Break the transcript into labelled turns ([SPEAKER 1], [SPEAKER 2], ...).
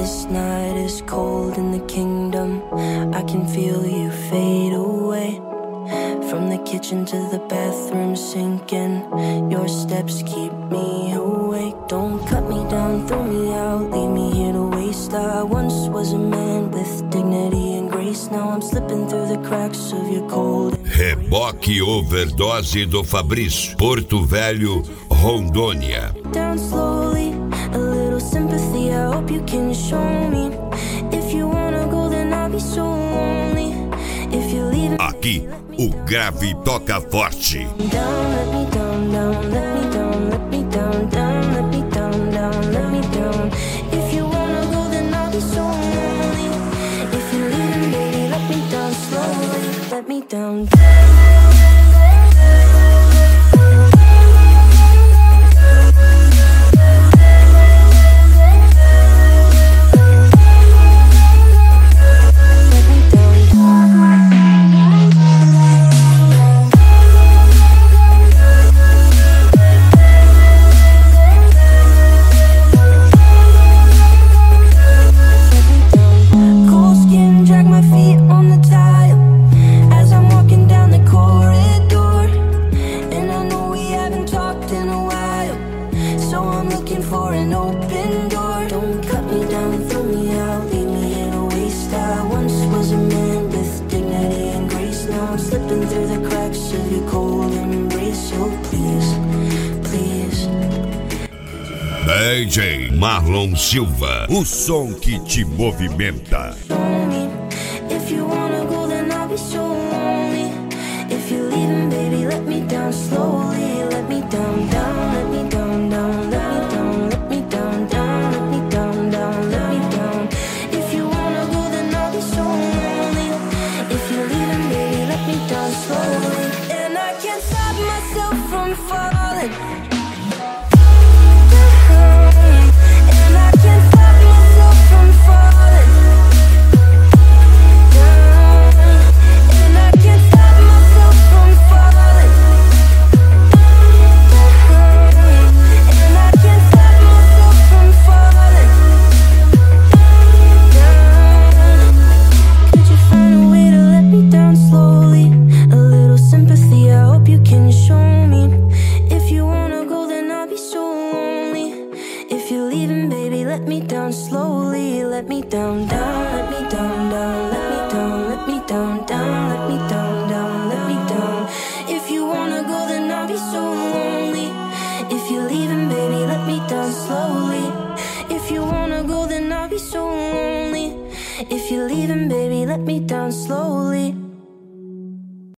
[SPEAKER 1] This night is cold in the kingdom. I can feel you fade away. From the kitchen to the bathroom sinking. Your steps keep me awake. Don't cut me down, throw me out, leave me here to waste. I once was a man with dignity and grace. Now I'm slipping through the cracks of your cold.
[SPEAKER 2] Reboque Overdose do Fabrício, Porto Velho, Rondônia.
[SPEAKER 1] Down slowly, a little sympathy, I hope you can show me. If you wanna go, then I'll be so lonely. If you're leaving,
[SPEAKER 2] aqui, o grave toca forte.
[SPEAKER 1] Down, let me down, down, let me down, let me down, down, let me down, down, let me down. If you wanna go, then I'll be so lonely. If you're leaving, baby, let me down slowly, let me down.
[SPEAKER 2] DJ Marlon Silva, o som que te movimenta.
[SPEAKER 1] If you wanna go, then I'll be so lonely. If you're leaving, baby, let me down slowly. Let me down, down, let me down, down, let me down, let me down, down, let me down, down, let me down. If you wanna go, then I'll be so lonely. If you're leaving, baby, let me down slowly. And I can't stop myself from falling. Let me down slowly, let me down, down, let me down, down, let me down, let me down, down, let me down, down, let me down. If you wanna go, then I'll be so lonely. If you're leaving, baby, let me down slowly. If you wanna go, then I'll be so lonely. If you're leaving, baby, let me down slowly.